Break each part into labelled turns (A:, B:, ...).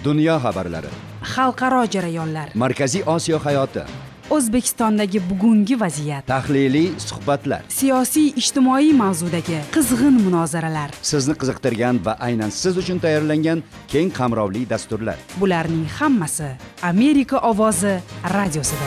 A: Dunyo xabarlari,
B: xalqaro jarayonlar,
A: Markaziy Osiyo hayoti,
B: O'zbekistondagi bugungi vaziyat,
A: tahliliy suhbatlar,
B: siyosiy ijtimoiy mavzudagi qizg'in munozaralar,
A: sizni qiziqtirgan va aynan siz uchun tayyorlangan keng qamrovli dasturlar.
B: Bularning hammasi Amerika ovozi radiosida.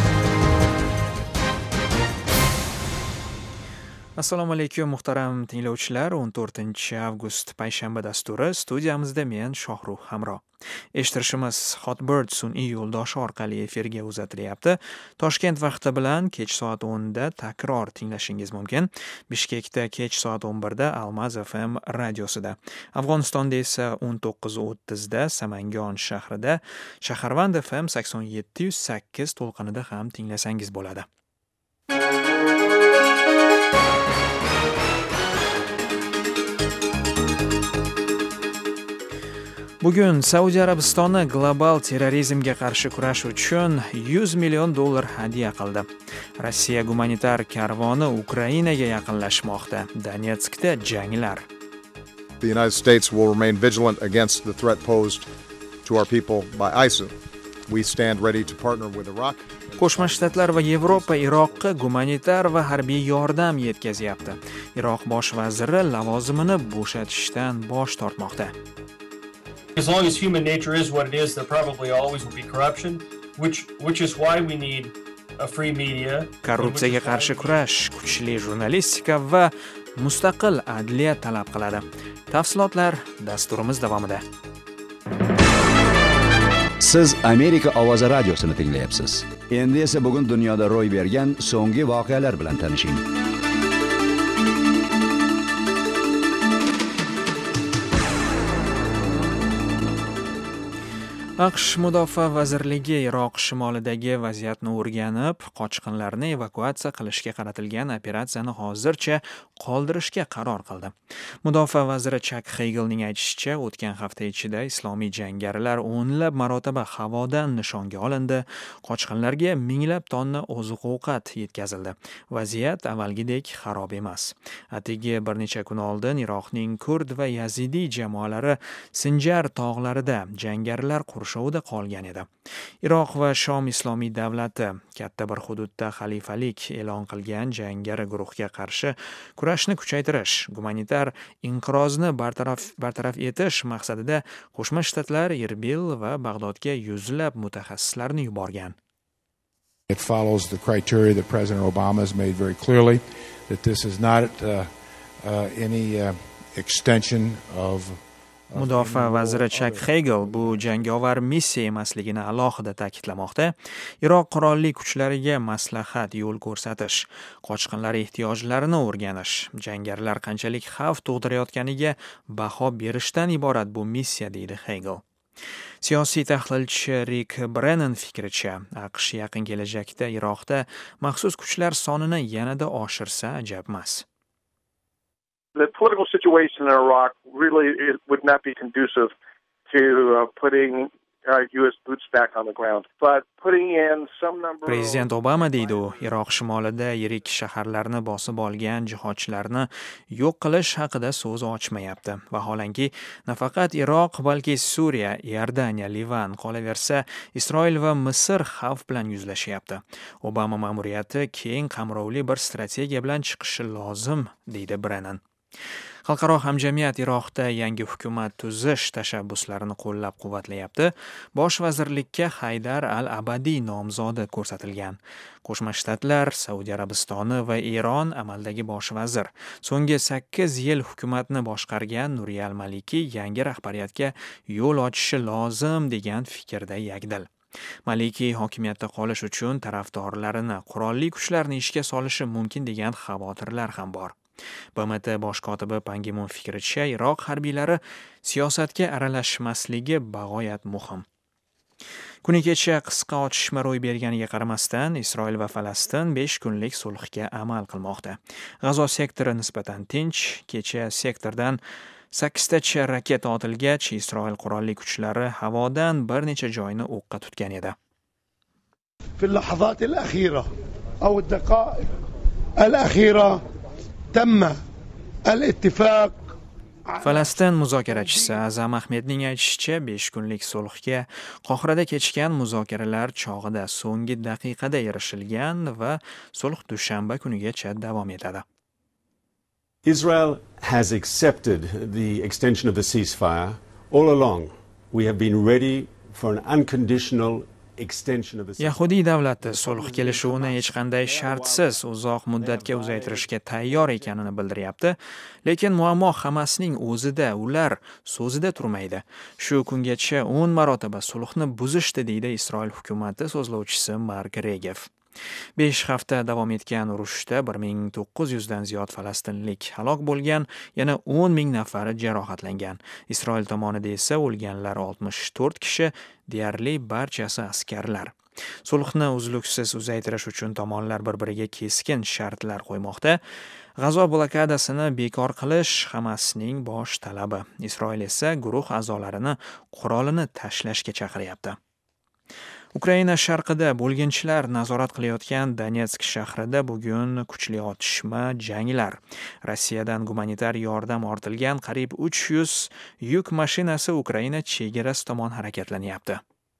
C: Assalomu alaykum muhtaram tinglovchilar. 14-avgust payshanba dasturi studiyamizda men Shohruh Hamro. Eshittirishimiz Hotbird sun'iy yo'ldoshi orqali efirga uzatilyapti. Toshkent vaqti bilan kech soat 10 da takror tinglashingiz mumkin. Bishkekda kech soat 11 da Almaz FM radiosida. Afg'onistonda esa 19:30 da Samangon shahrida Shaharvand FM 87.8 to'lqinida ham tinglasangiz bo'ladi. Bugun Saudiya Arabistoni global terrorizmga qarshi kurash uchun $100 million hadya qildi. Rossiya gumanitar karvoni Ukrainaga yaqinlashmoqda. Donetskda janglar.
D: The United States will remain vigilant against the threat posed to our people by ISIL. We stand ready to partner with Iraq.
C: Qo'shma Shtatlar va Yevropa Iroqqa gumanitar va harbiy yordam yetkazyapti. Iroq bosh vaziri lavozimini bo'shatishdan bosh tortmoqda.
E: As long as human nature is what it is, there probably always will be corruption, which is why we need a free media.
C: Korrupsiyaga qarshi kurash, kuchli jurnalistika va mustaqil adliya talab qiladi. Tafsilotlar dasturimiz davomida.
A: Siz Amerika ovozi radiosini tinglayapsiz. Endi esa bugun dunyoda ro'y bergan so'nggi voqealar bilan tanishing.
C: AQSh Mudofaa vazirligi Iroq shimolidagi vaziyatni o'rganib, qochqinlarni evakuatsiya qilishga qaratilgan operatsiyani hozircha qoldirishga qaror qildi. Mudofaa vaziri Chuck Hagelning aytishicha, o'tgan hafta ichida islomiy jangarilar o'nlab marotaba havodan nishonga olindi, qochqinlarga minglab tonna oziq-ovqat yetkazildi. Vaziyat avvalgidek xarob emas. Atigi bir necha kun oldin Iroqning kurd va yazidiy jamoalari Sinjar tog'larida jangarilar qurshovida qolgan edi. Iroq va Shom islomiy davlati katta bir hududda xalifalik e'lon qilgan jangari guruhga qarshi kurashni kuchaytirish, gumanitar inqirozni bartaraf etish maqsadida Qo'shma Shtatlar Erbil va Bag'dodga yuzlab mutaxassislarni yuborgan.
F: It follows the criteria that President Obama has made very clearly that this is not any extension of
C: Mudofaa vaziri Chuck Hagel bu jangovar missiya emasligini alohida ta'kidlamoqda. Iroq qurolli kuchlariga maslahat, yo'l ko'rsatish, qochqinlar ehtiyojlarini o'rganish, jangarilar qanchalik xavf tug'dirayotganiga baho berishdan iborat bu missiya, deydi Hagel. Siyosiy tahlilchi Rick Brennan fikricha, AQSh yaqin kelajakda Iroqda maxsus kuchlar sonini yanada oshirsa ajab emas.
G: The political situation in Iraq really would not be conducive to putting U.S. boots back on the ground. But putting in some number
C: Prezident Obama deydi u, Iroq shimolida yirik shaharlarni bosib olgan jihodchilarni yo'q qilish haqida so'z ochmayapti. Vaholanki, nafaqat Iroq, balki Suriya, Iordaniya, Livan, qolaversa Isroil va Misr xavf bilan yuzlashyapti. Obama ma'muriyati keng qamrovli bir strategiya bilan chiqishi lozim, deydi Brennan. Xalqaro hamjamiyat Iroqda yangi hukumat tuzish tashabbuslarini qo'llab-quvvatlayapti. Bosh vazirlikka Haydar al-Abadiy nomzodi ko'rsatilgan. Qo'shma Shtatlar, Saudiya Arabistoni va Eron amaldagi bosh vazir. So'nggi 8 yil hukumatni boshqargan Nuriy al-Maliki yangi rahbariyatga yo'l ochishi lozim degan fikrda yakdil. Maliki hokimiyatda qolish uchun tarafdorlarini qurolli kuchlarni ishga solishi mumkin degan xavotirlar ham bor. BMT bosh kotibi Pan Gi Mun fikricha, Iroq harbiylari siyosatga aralashmasligi bag'oyat muhim. Kuni kecha qisqa otishma ro'y berganiga qaramasdan, Isroil va Falastin 5 kunlik sulhga amal qilmoqda. G'azo sektori nisbatan tinch, kecha sektordan 8 tacha raketa otilgach, Isroil qurolli kuchlari havodan bir necha joyni o'qqa tutgan edi.
H: في اللحظات الأخيرة أو الدقائق الأخيرة تم الاتفاق
C: Falastin muzokarachisi Azam Ahmedning aytishicha, 5 kunlik sulhga Qohirada kechgan muzokaralar chog'ida so'nggi daqiqada erishilgan va sulh dushanba kunigacha davom etadi.
I: Israel has accepted the extension of the ceasefire. All along, we have been ready for an unconditional extension of the ceasefire.
C: Yahudiy davlati sulh kelishuvini hech qanday shartsiz uzoq muddatga uzaytirishga tayyor ekanini bildiryapti, lekin muammo Hamasning o'zida, ular so'zida turmaydi. Shu kungacha 10 marotaba sulhni buzishdi, deydi Isroil hukumati so'zlovchisi Mark Regev. 5 hafta davom etgan urushda 1900 dan ziyod falastinlik halok bo'lgan, yana 10 ming nafari jarohatlangan. Isroil tomonida esa o'lganlar 64 kishi, deyarli barchasi askarlar. Sulhni uzluksiz uzaytirish uchun tomonlar bir-biriga keskin shartlar qo'ymoqda. G'azo blokadasini bekor qilish Hamasning bosh talabi. Isroil esa guruh a'zolarini qurolini tashlashga chaqiryapti. Ukraina sharqida bo'lginchilar nazorat qilayotgan Donetsk shahrida bugun kuchli otishma, janglar. Rossiyadan gumanitar yordam ortilgan qariyb 300 yuk mashinasi Ukraina chegarasi tomon harakatlanyapti.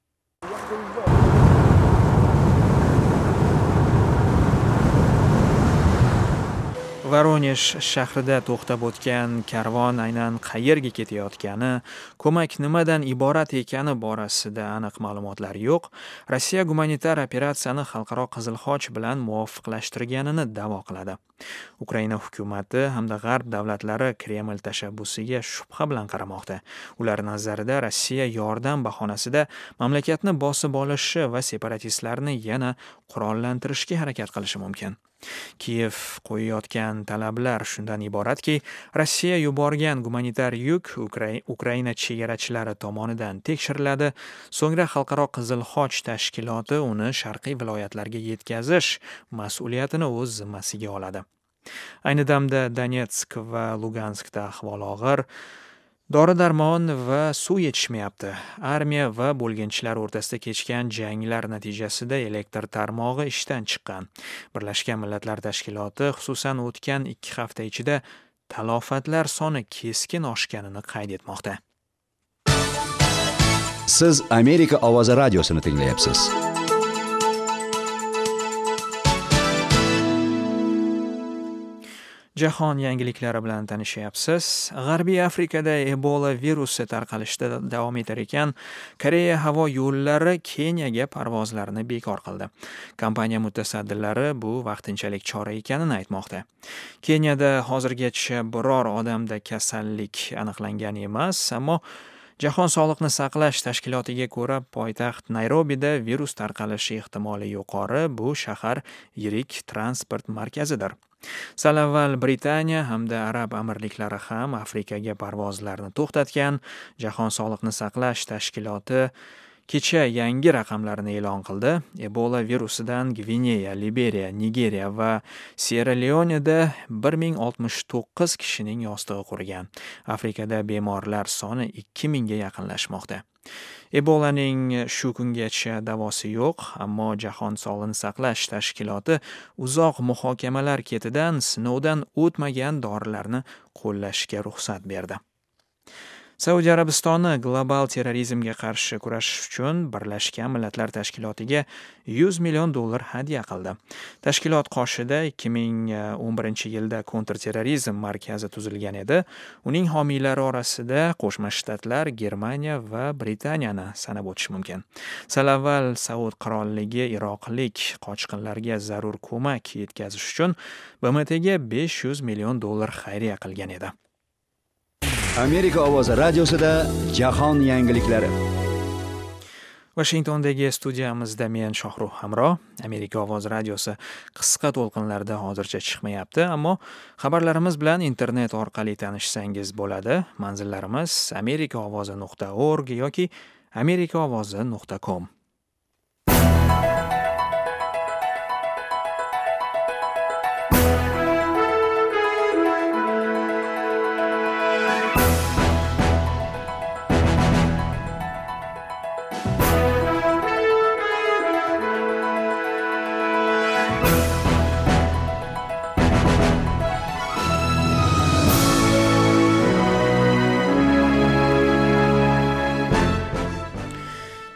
C: Voronej shahrida to'xtab o'tgan karvon aynan qayerga ketayotgani, ko'mak nimadan iborat ekani borasida aniq ma'lumotlar yo'q. Rossiya gumanitar operatsiyani Xalqaro Qizil Xoch bilan muvofiqlashtirganini da'vo qiladi. Ukraina hukumati hamda G'arb davlatlari Kreml tashabbusiga shubha bilan qaramoqda. Ular nazarida Rossiya yordam bahonasida mamlakatni bosib olishi va separatistlarni yana qurollantirishga harakat qilishi mumkin. Kiyev qo'yayotgan talablar shundan iboratki, Rossiya yuborgan gumanitar yuk Ukraina chegarachilari tomonidan tekshiriladi, so'ngra Xalqaro Qizil Xoch tashkiloti uni sharqiy viloyatlarga yetkazish mas'uliyatini o'z zimmasiga oladi. Ayni damda Donetsk va Luganskda ahvol og'ir. Dori-darmon va suv yetishmayapti. Armiya va bo'lginchilar o'rtasida kechgan janglar natijasida elektr tarmog'i ishdan chiqqan. Birlashgan Millatlar Tashkiloti xususan o'tgan 2 hafta ichida talofatlar soni keskin oshganini qayd etmoqda.
A: Siz Amerika ovozi radiosini tinglayapsiz.
C: Jahon yangiliklari bilan tanishyapsiz. G'arbiy Afrikada Ebola virusi tarqalishda davom etar ekan, Koreya havo yo'llari Keniyaga parvozlarni bekor qildi. Kompaniya mutasaddilari bu vaqtinchalik chora ekanini aytmoqda. Keniyada hozirgacha biror odamda kasallik aniqlangan emas, ammo Jahon sog'liqni saqlash tashkilotiga ko'ra, poytaxt Nayrobida virus tarqalishi ehtimoli yuqori. Bu shahar yirik transport markazidir. Sal avval Britaniya hamda Arab amirliklari ham Afrikaga parvozlarni to'xtatgan. Jahon sog'liqni saqlash tashkiloti kecha yangi raqamlarni e'lon qildi. Ebola virusidan Gvineya, Liberiya, Nigeriya va Sierra Leone'da 1069 kishining yostig'i qurigan. Afrikada bemorlar soni 2000 ga yaqinlashmoqda. Ebolaning shu kungacha davosi yo'q, ammo Jahon sog'liqni saqlash tashkiloti uzoq muhokamalar ketidan sinovdan o'tmagan dorilarni qo'llashga ruxsat berdi. Saudiya Arabistoni global terrorizmga qarshi kurashish uchun Birlashgan Millatlar Tashkilotiga $100 million hadya qildi. Tashkilot qoshida 2011-yilda kontrterrorizm markazi tuzilgan edi. Uning homiylari orasida Qo'shma Shtatlar, Germaniya va Britaniyani sanab o'tish mumkin. Sal avval Saud qirolligi iroqlik qochqinlarga zarur ko'mak yetkazish uchun BMTga $500 million xayriya qilgan edi.
A: Amerika ovozi radiosida jahon yangiliklari.
C: Washingtondagi studiyamizda men Shohruh Hamro. Amerika ovozi radiosi qisqa to'lqinlarda hozircha chiqmayapti, ammo xabarlarimiz bilan internet orqali tanishsangiz bo'ladi. Manzillarimiz amerikaovozi.org yoki amerikaovozi.com.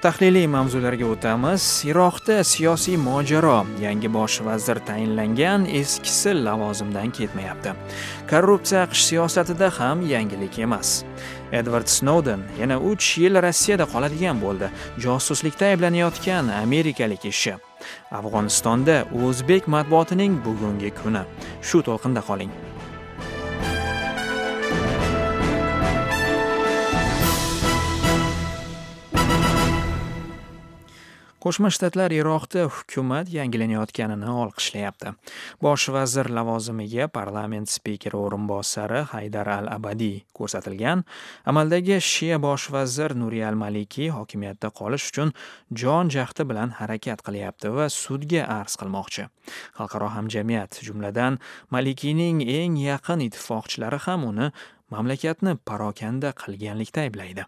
C: Tahliliy mavzularga o'tamiz. Iroqda siyosiy mojaro. Yangi bosh vazir tayinlangan, eskisi lavozimdan ketmayapti. Korrupsiya AQSh siyosatida ham yangilik emas. Edward Snowden yana 3 yil Rossiyada qoladigan bo'ldi. Josuslikda ayblanayotgan amerikalik ishi. Afg'onistonda o'zbek matbuotining bugungi kuni. Shu to'lqinda qoling. Qo'shma Shtatlar Iroqda hukumat yangilanayotganini olqishlayapti. Bosh vazir lavozimiga parlament spikeri o'rinbosari Haydar al-Abadiy ko'rsatilgan. Amaldagi shia bosh vazir Nuri al-Maliki hokimiyatda qolish uchun jon jahdi bilan harakat qilyapti va sudga arz qilmoqchi. Xalqaro hamjamiyat, jumladan Malikining eng yaqin ittifoqchilari ham uni mamlakatni parokanda qilganlikda ayblaydi.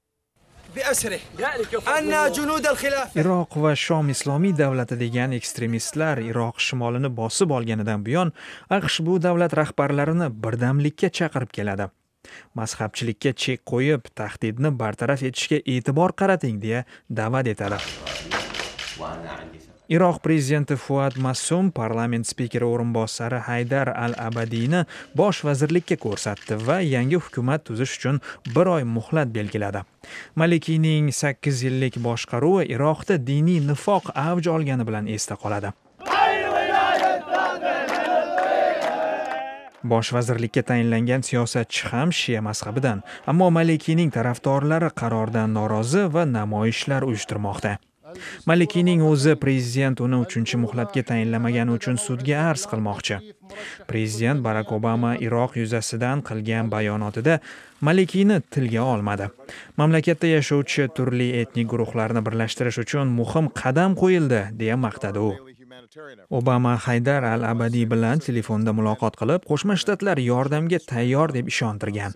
C: Iroq va Shom islomiy davlati degan ekstremistlar Iroq shimolini bosib olganidan buyon AQSh bu davlat rahbarlarini birdamlikka chaqirib keladi. Mazhabchilikka chek qo'yib, tahdidni bartaraf etishga e'tibor qarating deya da'vat etadi. Iroq prezidenti Fuad Masum parlament spikeri o'rinbosari Haydar al-Abadiyni bosh vazirlikka ko'rsatdi va yangi hukumat tuzish uchun 1 oy muhlat belgiladi. Malikining 8 yillik boshqaruvi Iroqda diniy nifoq avj olgani bilan esda qoladi. Bosh vazirlikka tayinlangan siyosatchi ham shia mazhabidan, ammo Malikining tarafdorlari qarordan norozi va namoyishlar uyushtirmoqda. Malikining o'zi prezident uni 3-muhlatga tayinlamagani uchun sudga arz qilmoqchi. Prezident Barack Obama Iroq yuzasidan qilgan bayonotida Malikini tilga olmadi. Mamlakatda yashovchi turli etnik guruhlarni birlashtirish uchun muhim qadam qo'yildi deya maqtadi u. Obama Haydar al-Abadiy bilan telefonda muloqot qilib, Qo'shma Shtatlar yordamga tayyor deb ishontirgan.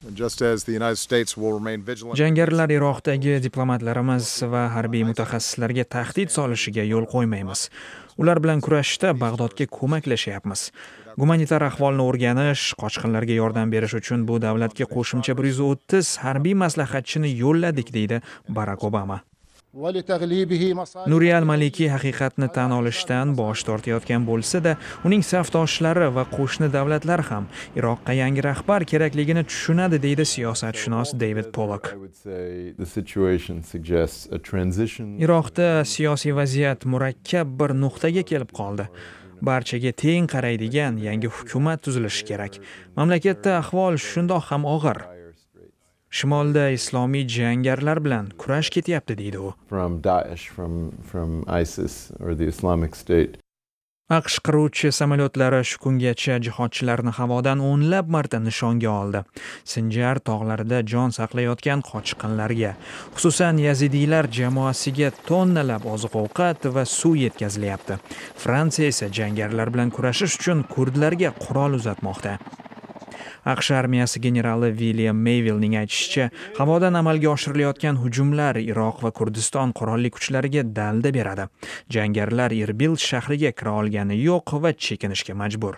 C: Jangarilar Iroqdagi diplomatlarimiz va harbiy mutaxassislarga tahdid solishiga yo'l qo'ymaymiz. Ular bilan kurashishda Bag'dodga ko'maklashyapmiz. Gumanitar ahvolni o'rganish, qochqinlarga yordam berish uchun bu davlatga qo'shimcha 130 harbiy maslahatchini yo'lladik, deydi Barack Obama. Nuri al-Maliki haqiqatni tan olishdan bosh tortayotgan bo'lsa-da, uning safdoshlari va qo'shni davlatlar ham Iroqqa yangi rahbar kerakligini tushunadi, deydi siyosatshunos David Pollock. Iroqda siyosiy vaziyat murakkab bir nuqtaga kelib qoldi. Barchaga teng qaraydigan yangi hukumat tuzilishi kerak. Mamlakatda ahvol shundoq ham og'ir. Shimolda islomiy jangarilar bilan kurash ketyapti, deydi u. AQSh qiruvchi samolyotlari shu kungacha jihodchilarni havodan o'nlab marta nishonga oldi. Sinjar tog'larida jon saqlayotgan qochqinlarga, xususan yazidiylar jamoasiga tonnalab oziq-ovqat va suv yetkazilyapti. Fransiya esa jangarilar bilan kurashish uchun kurdlarga qurol uzatmoqda. AQSh armiyasi generali William Mayvillening aytishicha, havodan amalga oshirilayotgan hujumlar Iroq va Kurdiston qurolli kuchlariga dalda beradi. Jangarilar Irbil shahriga kira olgani yo'q va chekinishga majbur.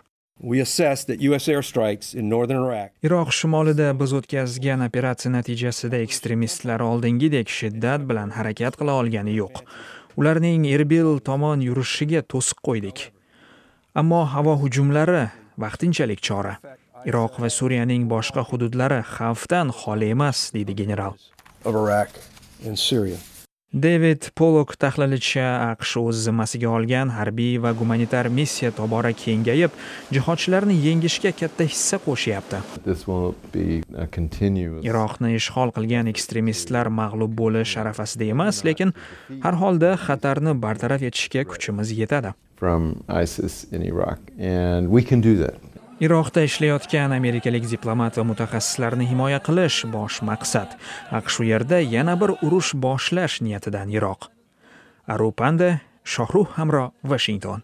C: Iroq shimolida biz o'tkazgan operatsiya natijasida ekstremistlar oldingidek shiddat bilan harakat qila olgani yo'q. Ularning Irbil tomon yurishiga to'siq qo'ydik. Ammo havo hujumlari vaqtinchalik chora. Iroq va Suriyaning boshqa hududlari xavfdan xoli emas, deydi general. David Pollock tahlilchi AQSh o'z zimmasiga olgan harbiy va gumanitar missiya tobora kengayib, jihodchilarni yengishga katta hissa qo'shyapti. Iroqni ishg'ol qilgan ekstremistlar mag'lub bo'lish arafasida emas, lekin har holda xatarni bartaraf etishga kuchimiz yetadi. Iroqda ishlayotgan amerikalik diplomat va mutaxassislarni himoya qilish bosh maqsad. AQSh u yerda yana bir urush boshlash niyatidan yiroq. Arupanda, Shohruh Hamro, Washington.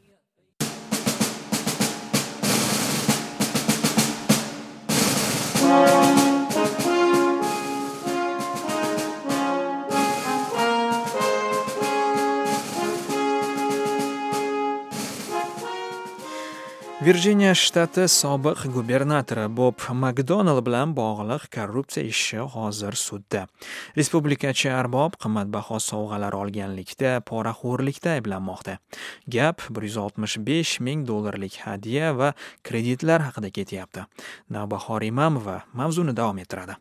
C: Virjiniya shtati sobiq gubernatori Bob McDonnell bilan bog'liq korrupsiya ishi hozir sudda. Respublikachi arbob qimmatbaho sovg'alar olganlikda, poraxo'rlikda ayblanmoqda. Gap $165,000 hadya va kreditlar haqida ketyapti. Navbahor Imamova mavzuni davom ettiradi.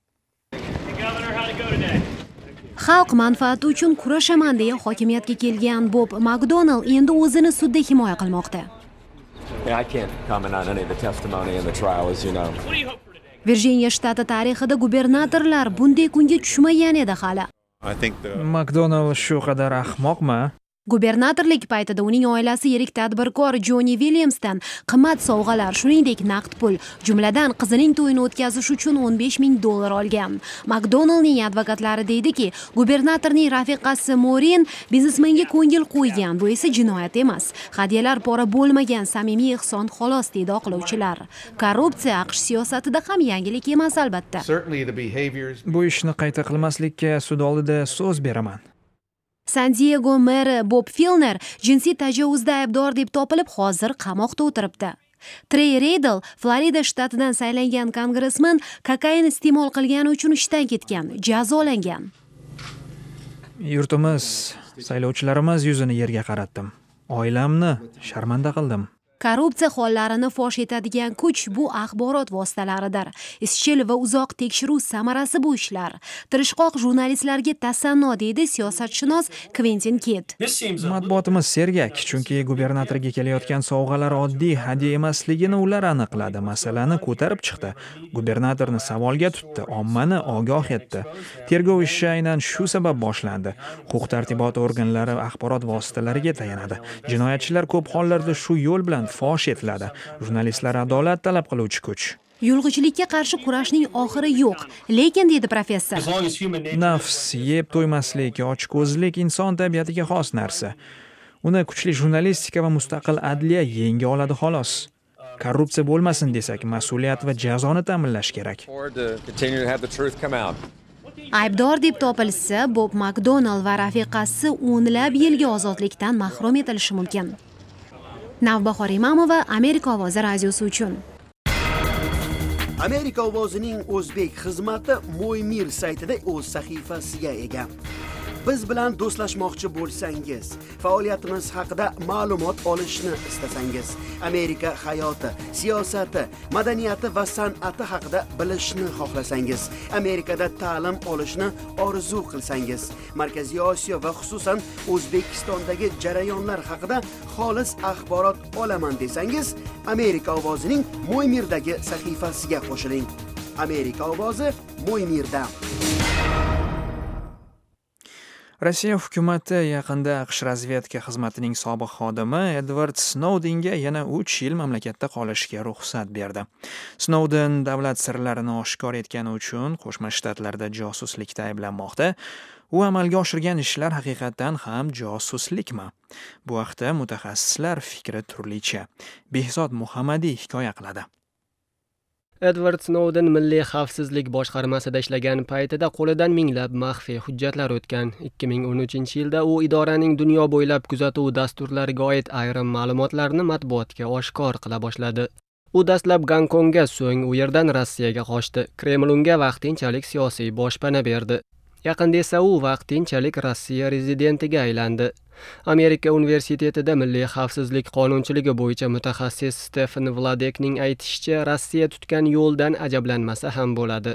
J: Xalq manfaati uchun kurashaman deya hokimiyatga kelgan Bob McDonnell endi o'zini sudda himoya qilmoqda.
K: I can't comment on any of the testimony in the trial, as you know.
J: Virjiniya shtati tarixida gubernatorlar bunday kunga tushmagan edi hali.
C: McDonnell shu qadar ahmoqmi?
J: Gubernatorlik paytida uning oilasi yirik tadbirkor Jonni Williamsdan qimmat sovg'alar, shuningdek naqd pul, jumladan qizining to'yini o'tkazish uchun $15,000 olgan. McDonnellning advokatlari deydiki, gubernatorning rafiqasi Maureen biznesmenga ko'ngil qo'ygan, bu esa jinoyat emas. Hadyalar pora bo'lmagan, samimiy ehson xolos deydi oqlovchilar. Korrupsiya AQSh siyosatida ham yangilik emas albatta.
C: Bu ishni qayta qilmaslikka sud oldida so'z beraman.
J: San Diego meri Bob Filner jinsiy tajovuzda aybdor deb topilib, hozir qamoqda o'tiribdi. Trey Riddle, Florida shtatidan saylangan kongressmen kokain iste'mol qilgani uchun ishdan ketgan, jazolangan.
C: Yurtimiz, saylovchilarimiz yuzini yerga qaratdim. Oilamni sharmanda qildim.
J: Korrupsiya hollarini fosh etadigan kuch bu axborot vositalaridir. Izchil va uzoq tekshiruv samarasi bu ishlar. Tirishqoq jurnalistlarga tasanno deydi siyosatshunos Quentin Kidd.
C: Matbuotimiz sergak, chunki gubernatorga kelayotgan sovg'alar oddiy hadya emasligini ular aniqladi. Masalani ko'tarib chiqdi. Gubernatorni savolga tutdi, ommani ogoh etdi. Tergov ishi aynan shu sabab boshlandi. Huquq-tartibot organlari axborot vositalariga tayanadi. Jinoyatchilar ko'p hollarda shu yo'l bilan fosh etiladi. Jurnalistlar adolat talab qiluvchi kuch.
J: Yulg'ichilikka qarshi kurashning oxiri yo'q, lekin deydi professor.
C: Nafs yeb to'ymaslik, ochko'zlik inson tabiatiga xos narsa. Uni kuchli jurnalistika va mustaqil adliya yenga oladi xolos. Korrupsiya bo'lmasin desak, mas'uliyat va jazoni ta'minlash kerak.
J: Aybdor deb topilsa, Bob McDonnell va rafiqasi o'nlab yilga ozodlikdan mahrum etilishi mumkin. Navbahor Imamova, Amerika ovozi radiosi uchun.
L: Amerika ovozining o'zbek xizmati Mo'ymir saytida o'z sahifasiga ega. Biz bilan do'stlashmoqchi bo'lsangiz, faoliyatimiz haqida ma'lumot olishni istasangiz, Amerika hayoti, siyosati, madaniyati va san'ati haqida bilishni xohlasangiz, Amerikada ta'lim olishni orzu qilsangiz, Markaziy Osiyo va xususan O'zbekistondagi jarayonlar haqida xolis axborot olaman desangiz, Amerika ovozining Mo'ymirdagi sahifasiga qo'shiling. Amerika ovozi Mo'ymirda.
C: Rossiya hukumati yaqinda AQSh razvedka xizmatining sobiq xodimi Edward Snowdenga yana 3 yil mamlakatda qolishga ruxsat berdi. Snowden davlat sirlarini oshkor etgani uchun Qo'shma Shtatlarda josuslikda ayblanmoqda. U amalga oshirgan ishlar haqiqatan ham josuslikmi? Bu haqda mutaxassislar fikri turlicha. Behzod Muhammadiy hikoya qiladi.
M: Edward Snowden Milliy xavfsizlik boshqarmasida ishlagan paytida qo'lidan minglab maxfiy hujjatlar o'tgan. 2013-yilda u idoraning dunyo bo'ylab kuzatuv dasturlariga oid ayrim ma'lumotlarni matbuotga oshkor qila boshladi. U dastlab Gonkongga, so'ng u yerdan Rossiyaga qochdi. Kreml unga vaqtinchalik siyosiy boshpana berdi. Yaqinda esa u vaqtinchalik Rossiya rezidentiga aylandi. Amerika universitetida milliy xavfsizlik qonunchiligi bo'yicha mutaxassis Stefan Vladekning aytishicha, Rossiya tutgan yo'ldan ajablanmasa ham bo'ladi.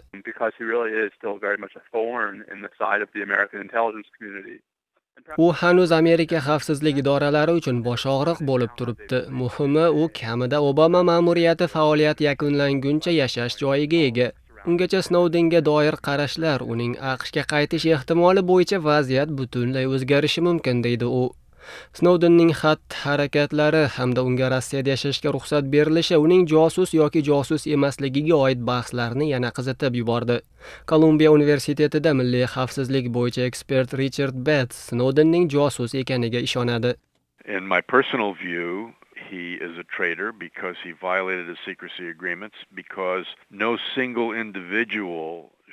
M: U hanuz Amerika xavfsizlik idoralari uchun boshog'riq bo'lib turibdi. Muhimi, u kamida Obama ma'muriyati faoliyat yakunlanguncha yashash joyiga ega. Ungacha Snowdenga doir qarashlar, uning AQShga qaytish ehtimoli bo'yicha vaziyat butunlay o'zgarishi mumkin deydi u. Snowdenning xatti-harakatlari hamda unga Rossiyada yashashga ruxsat berilishi uning josus yoki josus emasligiga oid bahslarni yana qizitib yubordi. Kolumbiya universitetida milliy xavfsizlik bo'yicha ekspert Richard Bates Snowdenning josus ekaniga ishonadi.
N: In my personal view, he is a traitor because he violated his secrecy agreements, because no single individual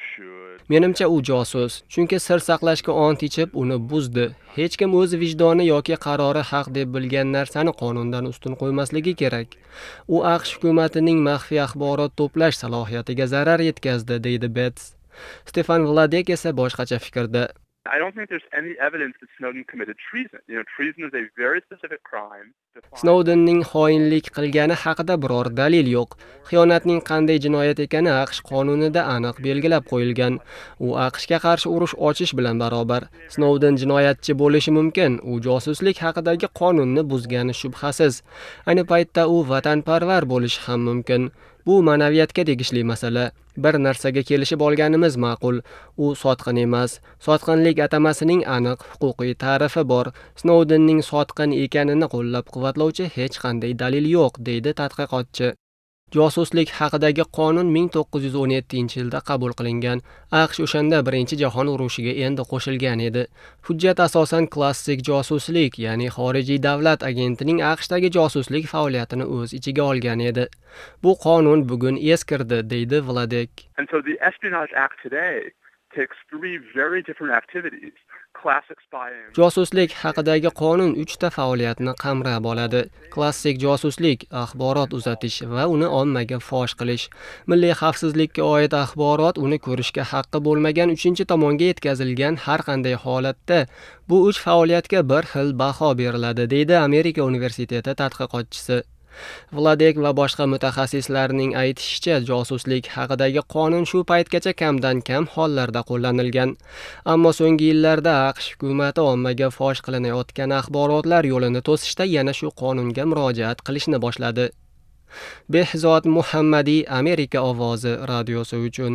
M: Menimcha u josus, chunki sir saqlashga ont ichib uni buzdi. Hech kim o'z vijdoni yoki qarori haq deb bilgan narsani qonundan ustun qo'ymasligi kerak. U AQSh hukumatining maxfiy axborot to'plash salohiyatiga zarar yetkazdi, deydi Betts. Stefan Vladek esa boshqacha fikrda.
O: I don't think there's any evidence that Snowden committed treason. Treason is a very specific crime.
M: Snowdenning xoinlik qilgani haqida biror dalil yo'q. Xiyonatning qanday jinoyat ekani AQSh qonunida aniq belgilab qo'yilgan. U AQShga qarshi urush ochish bilan barobar. Snowden jinoyatchi bo'lishi mumkin. U josuslik haqidagi qonunni buzgani shubhasiz. Ayni paytda u vatanparvar bo'lishi ham mumkin. Bu ma'naviyatga tegishli masala. Bir narsaga kelishib olganimiz ma'qul. U sotqin emas. Sotqinlik atamasining aniq huquqiy ta'rifi bor. Snowdenning sotqin ekanini qo'llab-quvvatlovchi hech qanday dalil yo'q, deydi tadqiqotchi. Josuslik haqidagi qonun 1917-yilda qabul qilingan. AQSh o'shanda Birinchi jahon urushiga endi qo'shilgan edi. Hujjat asosan klassik josuslik, ya'ni xorijiy davlat agentining AQShdagi josuslik faoliyatini o'z ichiga olgan edi. Bu qonun bugun eskirdi, deydi Vladek.
O: And so the Espionage Act today takes three very different activities.
M: Josuslik haqidagi qonun 3 ta faoliyatni qamrab oladi. Klassik josuslik, axborot uzatish va uni ommaga fosh qilish. Milliy xavfsizlikka oid axborot uni ko'rishga haqqi bo'lmagan 3-chi tomonga yetkazilgan har qanday holatda bu 3 faoliyatga bir xil baho beriladi, deydi Amerika universiteti tadqiqotchisi. Vladek va boshqa mutaxassislarning aytishicha, josuslik haqidagi qonun shu paytgacha kamdan kam hollarda qo'llanilgan. Ammo so'nggi yillarda AQSh hukumati ommaga fosh qilinayotgan axborotlar yo'lini to'sishda yana shu qonunga murojaat qilishni boshladi. Behzod Muhammadiy, Amerika ovozi radiosi uchun.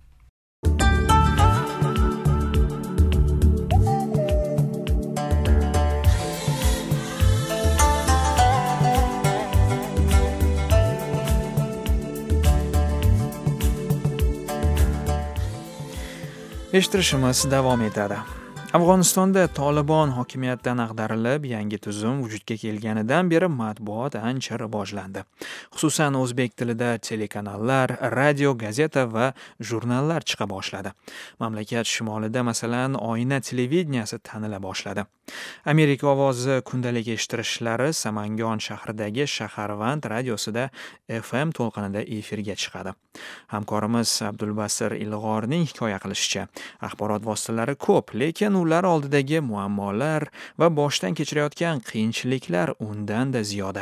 C: Eshittirishimiz davom etadi. Afg'onistonda Tolibon hokimiyatdan ag'darilib, yangi tuzum vujudga kelganidan beri matbuot ancha rivojlandi. Xususan o'zbek tilida telekanallar, radio, gazeta va jurnallar chiqa boshladi. Mamlakat shimolida masalan Oyna televideniyasi tanila boshladi. Amerika ovozi kundalik eshittirishlari Samangon shahridagi Shaharvand radiosida FM to'lqinida efirga chiqadi. Hamkorimiz Abdulbasir Ilg'orning hikoya qilishicha, axborot vositalari ko'p, lekin ular oldidagi muammolar va boshdan kechirayotgan qiyinchiliklar undan-da ziyoda.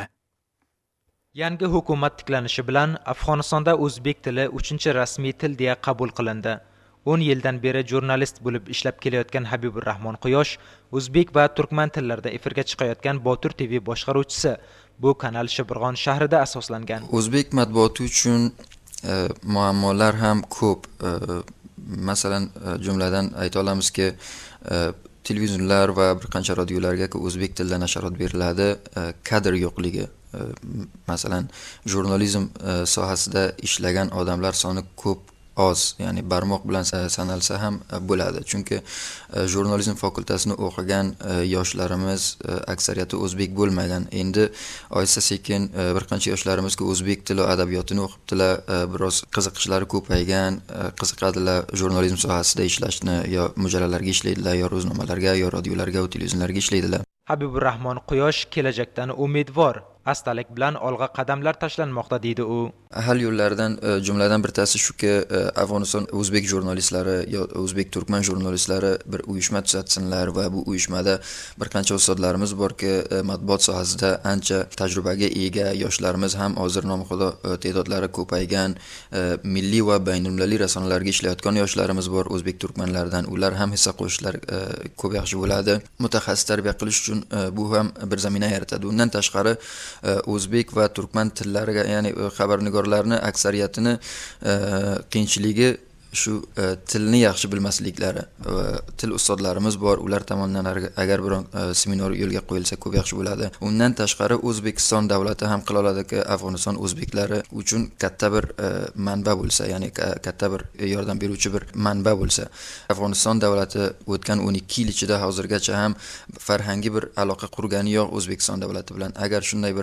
P: Yangi hukumat tiklanishi bilan Afg'onistonda o'zbek tili 3-rasmiy til deya qabul qilindi. 10 yildan beri jurnalist bo'lib ishlab kelayotgan Habiburrahmon Quyosh o'zbek va turkman tillarida efirga chiqayotgan Botur TV boshqaruvchisi. Bu kanal Shibirg'on shahrida asoslangan.
Q: O'zbek matbuoti uchun muammolar ham ko'p. Masalan, jumladan ayta olamizki, televizorlar va bir qancha radiolarga o'zbek tilida nashrot beriladi, kadr yo'qligi. Masalan, jurnalizm sohasida ishlagan odamlar soni ko'p oz, ya'ni barmoq bilan sanalsa ham bo'ladi. Chunki jurnalizm fakultasini o'qigan yoshlarimiz aksariyati o'zbek bo'lmagan. Endi oysa-sekin bir qancha yoshlarimiz o'zbek tili va adabiyotini o'qibdilar, biroz qiziqishlari ko'paygan, qiziqadilar jurnalizm sohasida ishlashni, yo mujallarlarga ishlaydilar, yo ro'znomalarga, yo radiolarga va televizorlarga ishlaydilar.
P: Habiburrahmon Quyosh kelajakdan umidvor. Astalik bilan olg'a qadamlar tashlanmoqda, deydi u.
Q: Hal yo'llaridan jumladan bittasi shuki, Afg'oniston o'zbek jurnalistlari yo o'zbek turkman jurnalistlari bir uyushma tuzatsinlar va bu uyushmada bir qancha ustozlarimiz borki, matbuot sohasida ancha tajribaga ega, yoshlarimiz ham hozir nomxudo ta'dodlari ko'paygan, milliy va baynulmilaliy rasonalarga ishlayotgan yoshlarimiz bor o'zbek turkmanlardan. Ular ham hissa qo'shishlar ko'p yaxshi bo'ladi. Mutaxassis tarbiya qilish uchun bu ham bir zamina yaratadi. Undan tashqari o'zbek va turkman tillariga, ya'ni xabarnigorlarning aksariyatini qiyinchiligi shu tilni yaxshi bilmasliklari. Til ustozlarimiz bor, ular tomonidan agar biron seminar yo'lga qo'yilsa ko'p yaxshi bo'ladi. Undan tashqari O'zbekiston davlati ham qila oladiki, Afg'oniston o'zbeklari uchun katta bir manba bo'lsa, ya'ni katta bir yordam beruvchi bir manba bo'lsa. Afg'oniston davlati o'tgan 12 yil ichida hozirgacha ham farhangiy bir aloqa qurgani yo'q O'zbekiston davlati bilan. Agar shunday bir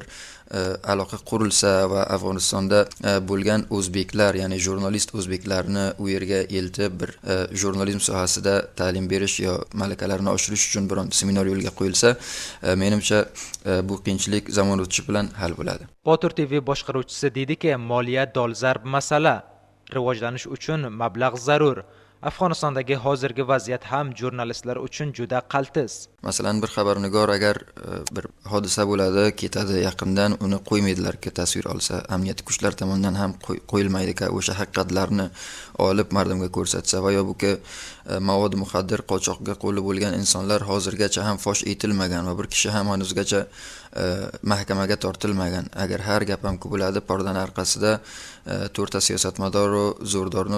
Q: aloqa qurilsa va Afg'onistonda bo'lgan o'zbeklar, ya'ni jurnalist o'zbeklarni u yerga eltib bir jurnalizm sohasida ta'lim berish yo malakalarini oshirish uchun biron seminar yo'lga qo'yilsa, menimcha bu qiyinchilik zamon o'tishi bilan hal bo'ladi.
P: Botur TV boshqaruvchisi deydiki, moliya dolzarb masala. Rivojlanish uchun mablag' zarur. Afg'onistondagi hozirgi vaziyat ham jurnalistlar uchun juda qaltis.
Q: Masalan, bir xabarnigor agar bir hodisa bo'ladi, ketadi yaqindan, uni qo'ymaydilar-ki tasvir olsa, amniyat kuchlari tomonidan ham qo'yilmaydi-ki o'sha haqiqatlarni olib mardimga ko'rsatsa va yo buki mavod muxaddir qochoqqa qo'li bo'lgan insonlar hozirgacha ham fosh etilmagan va bir kishi ham hanuzgacha mahkamaga tortilmagan. Agar har gap ham bo'ladi, pordan orqasida to'rtta siyosatmador va zo'rdorni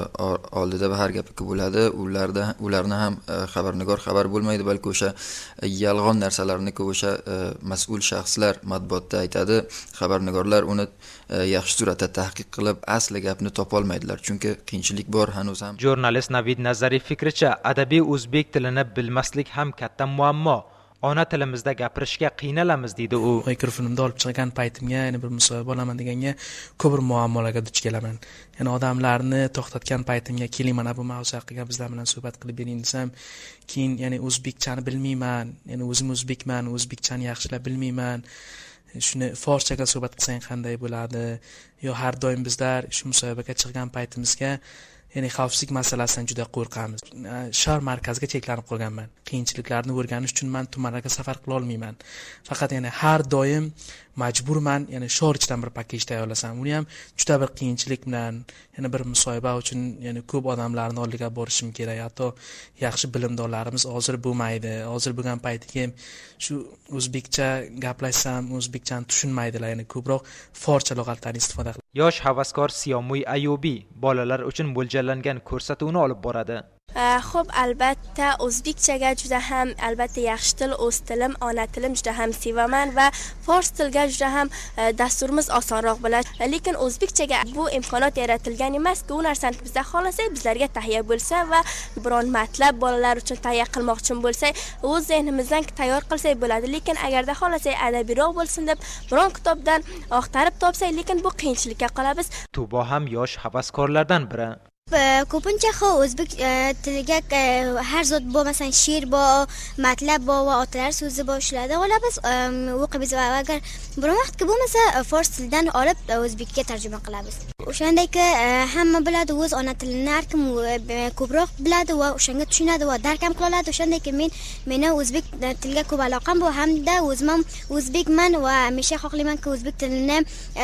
Q: oldida va har gapi bo'ladi, ularni ham xabarnigor xabar bo'lmaydi, balki o'sha yolg'on narsalarni o'sha mas'ul shaxslar matbuotda aytadi. Xabarnigorlar uni yaxshi suratda tahqiq qilib asli gapni topa olmaydilar, chunki qiyinchilik bor hanuz ham.
P: Jurnalist Navid Nazariy fikricha, adabiy o'zbek tilini bilmaslik ham katta muammo. Ona tilimizda gapirishga qiynalamiz, deydi u.
R: Mikrofonimni olib chiqqan paytimga, ya'ni bir musobaqa olaman deganga ko'p bir muammolarga duch kelaman. Ya'ni odamlarni to'xtatgan paytimga, keling mana bu mavzu haqida bizlar bilan suhbat qilib bering desam, keyin ya'ni o'zbekchani bilmayman, ya'ni o'zim o'zbekman, o'zbekchani yaxshilab bilmayman. Shuni forschaga suhbat qilsang qanday bo'ladi? Yo har doim bizlar shu musobaqaga chiqqan paytimizga ya'ni xavfsizlik masalasidan juda qo'rqamiz. Shahar markaziga cheklanib qolganman. Qiyinchiliklarni o'rganish uchun men tumanlarga safar qila olmayman. Faqat ya'ni har doim majburman, ya'ni shahar ichidan bir pakej tayyorlasam, uni ham juda bir qiyinchilik bilan, ya'ni bir musobaqa uchun ya'ni ko'p odamlarning oldiga borishim kerak. Hatto yaxshi bilimdorlarimiz hozir bo'lmaydi. Hozir bo'lgan paytga shu o'zbekcha gaplashsam, o'zbekchani tushunmaydilar, ya'ni ko'proq forscha lug'atlardan istifoda qiladi.
P: Yosh havaskor Siyomuy Ayubiy bolalar uchun mo'ljallangan ko'rsatuvni olib boradi.
S: Xo'p, albatta o'zbekchaga juda ham albatta yaxshi til, o'z tilim, ona tilim juda ham sevaman va fors tilga juda ham dasturimiz osonroq bo'ladi. Lekin o'zbekchaga bu imkoniyat yaratilgan emas-ku, u narsani bizda xohlasak, bizlarga tahya bo'lsa va biron matlab bolalar uchun tahya qilmoqchi bo'lsak, o'z zehnimizdan tayyor qilsak bo'ladi. Lekin agarda xohlasak adabiyroq bo'lsin deb biron kitobdan oqtarib topsak, lekin bu qiyinchilikka qolamiz.
P: Tubo ham yosh havaskorlardan biri.
T: Ko'pincha o'zbek tiliga har zot bo'lmasan she'r bor, matlab bor va otalar so'zi bor, shulardan olamiz, o'qiymiz va agar biron vaqtga bo'lmasa fors tilidan olib o'zbekka tarjima qilamiz. O'shandayki hamma biladi, o'z ona tilini har kim ko'proq biladi va o'shanga tushunadi va dark ham qila oladi. O'shandayki meni o'zbek tiliga ko'p aloqam bor hamda o'zim ham o'zbekman va hamisha xohlaymanki o'zbek tilini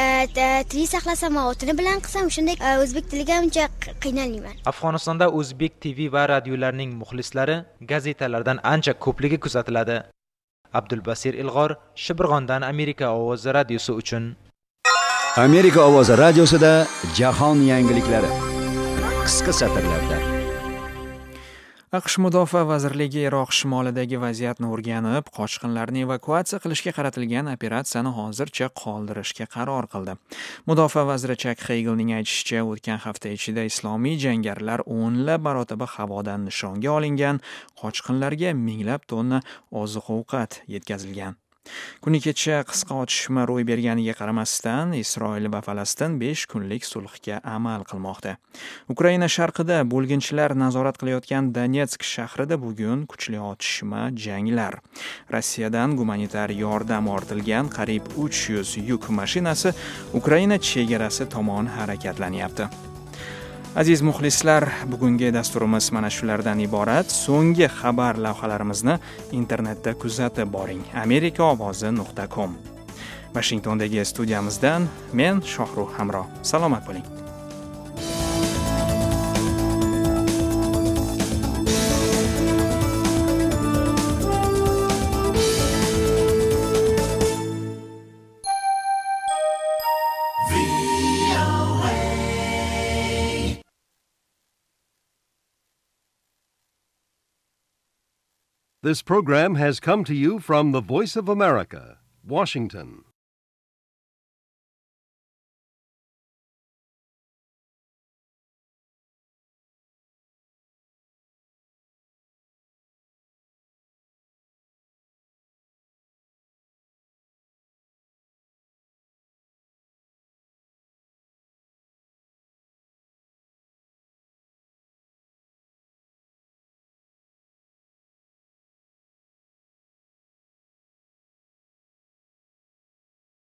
T: tirik saqlasam va otini bilan qilsam, o'shanday o'zbek tiliga uncha qiynalmayman.
P: Afg'onistonda O'zbek TV va radiolarning muxlislari gazetalardan ancha ko'pligi kuzatiladi. Abdulbasir Ilg'or, Shibirg'ondan Amerika ovozi radiosi uchun.
A: Amerika ovozi radiosida jahon yangiliklari qisqa satrlarda.
C: AQSh Mudofaa vazirligi Iroq shimolidagi vaziyatni o'rganib, qochqinlarni evakuatsiya qilishga qaratilgan operatsiyani hozircha qoldirishga qaror qildi. Mudofaa vaziri Chak Hegelning aytishicha, o'tgan hafta ichida islomiy jangarilar o'nlab marotaba havodan nishonga olingan qochqinlarga minglab tonna oziq-ovqat yetkazilgan. Kuni kecha qisqa otishma ro'y berganiga qaramasdan, Isroil va Falastin 5 kunlik sulhga amal qilmoqda. Ukraina sharqida bo'lginchilar nazorat qilayotgan Donetsk shahrida bugun kuchli otishma, janglar. Rossiyadan gumanitar yordam ortilgan qariyb 300 yuk mashinasi Ukraina chegarasi tomon harakatlanyapti. Aziz muxlislar, bugungi dasturimiz mana shulardan iborat. So'nggi xabar lavhalarimizni internetda kuzatib boring. amerikaovozi.com. Washingtondagi studiyamizdan men Shohruh Hamro. Salomat bo'ling.
U: This program has come to you from the Voice of America, Washington.